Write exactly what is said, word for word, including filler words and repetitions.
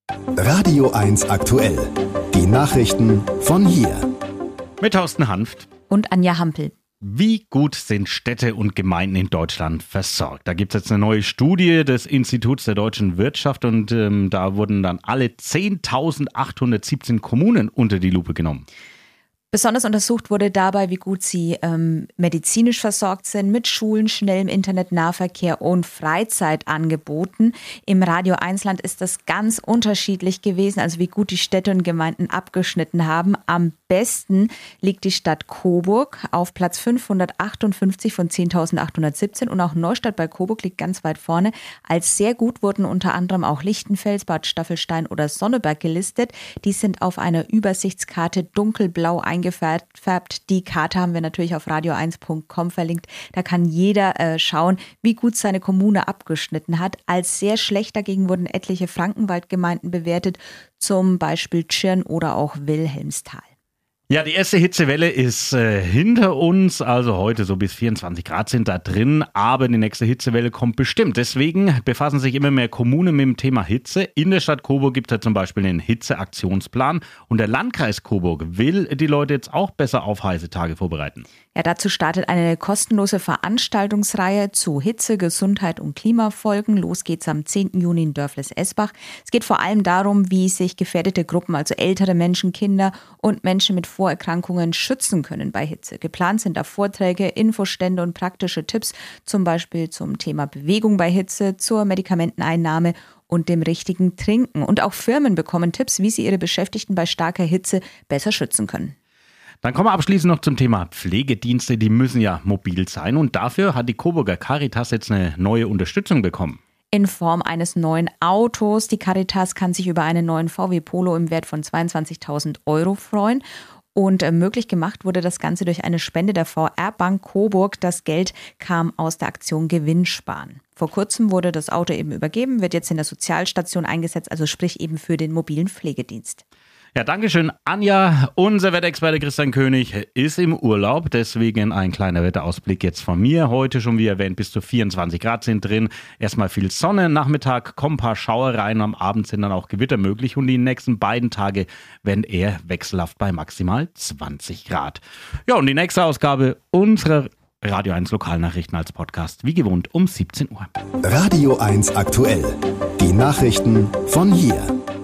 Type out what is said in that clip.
Radio eins aktuell. Die Nachrichten von hier. Mit Thorsten Hanft und Anja Hampel. Wie gut sind Städte und Gemeinden in Deutschland versorgt? Da gibt es jetzt eine neue Studie des Instituts der deutschen Wirtschaft und ähm, da wurden dann alle zehntausendachthundertsiebzehn Kommunen unter die Lupe genommen. Besonders untersucht wurde dabei, wie gut sie ähm, medizinisch versorgt sind, mit Schulen, schnellem Internet-Nahverkehr und Freizeitangeboten. Im Radio eins Land ist das ganz unterschiedlich gewesen, also wie gut die Städte und Gemeinden abgeschnitten haben. Am besten liegt die Stadt Coburg auf Platz fünfhundertachtundfünfzig von zehntausendachthundertsiebzehn und auch Neustadt bei Coburg liegt ganz weit vorne. Als sehr gut wurden unter anderem auch Lichtenfels, Bad Staffelstein oder Sonneberg gelistet. Die sind auf einer Übersichtskarte dunkelblau eingefärbt. eingefärbt. Die Karte haben wir natürlich auf radio eins punkt com verlinkt. Da kann jeder äh, schauen, wie gut seine Kommune abgeschnitten hat. Als sehr schlecht dagegen wurden etliche Frankenwaldgemeinden bewertet, zum Beispiel Tschirn oder auch Wilhelmsthal. Ja, die erste Hitzewelle ist äh, hinter uns, also heute so bis vierundzwanzig Grad sind da drin, aber die nächste Hitzewelle kommt bestimmt. Deswegen befassen sich immer mehr Kommunen mit dem Thema Hitze. In der Stadt Coburg gibt es ja zum Beispiel den Hitzeaktionsplan und der Landkreis Coburg will die Leute jetzt auch besser auf heiße Tage vorbereiten. Ja, dazu startet eine kostenlose Veranstaltungsreihe zu Hitze, Gesundheit und Klimafolgen. Los geht's am zehnten Juni in Dörfles-Esbach. Es geht vor allem darum, wie sich gefährdete Gruppen, also ältere Menschen, Kinder und Menschen mit Vorerkrankungen schützen können bei Hitze. Geplant sind da Vorträge, Infostände und praktische Tipps, zum Beispiel zum Thema Bewegung bei Hitze, zur Medikamenteneinnahme und dem richtigen Trinken. Und auch Firmen bekommen Tipps, wie sie ihre Beschäftigten bei starker Hitze besser schützen können. Dann kommen wir abschließend noch zum Thema Pflegedienste. Die müssen ja mobil sein und dafür hat die Coburger Caritas jetzt eine neue Unterstützung bekommen. In Form eines neuen Autos. Die Caritas kann sich über einen neuen V W Polo im Wert von zweiundzwanzigtausend Euro freuen. Und äh, möglich gemacht wurde das Ganze durch eine Spende der V R-Bank Coburg. Das Geld kam aus der Aktion Gewinnsparen. Vor kurzem wurde das Auto eben übergeben, wird jetzt in der Sozialstation eingesetzt, also sprich eben für den mobilen Pflegedienst. Ja, danke schön, Anja. Unser Wetterexperte Christian König ist im Urlaub, deswegen ein kleiner Wetterausblick jetzt von mir. Heute schon, wie erwähnt, bis zu vierundzwanzig Grad sind drin. Erstmal viel Sonne, Nachmittag kommen ein paar Schauer rein, am Abend sind dann auch Gewitter möglich und die nächsten beiden Tage werden eher wechselhaft bei maximal zwanzig Grad. Ja, und die nächste Ausgabe unserer Radio eins Lokalnachrichten als Podcast, wie gewohnt um siebzehn Uhr. Radio eins aktuell. Die Nachrichten von hier.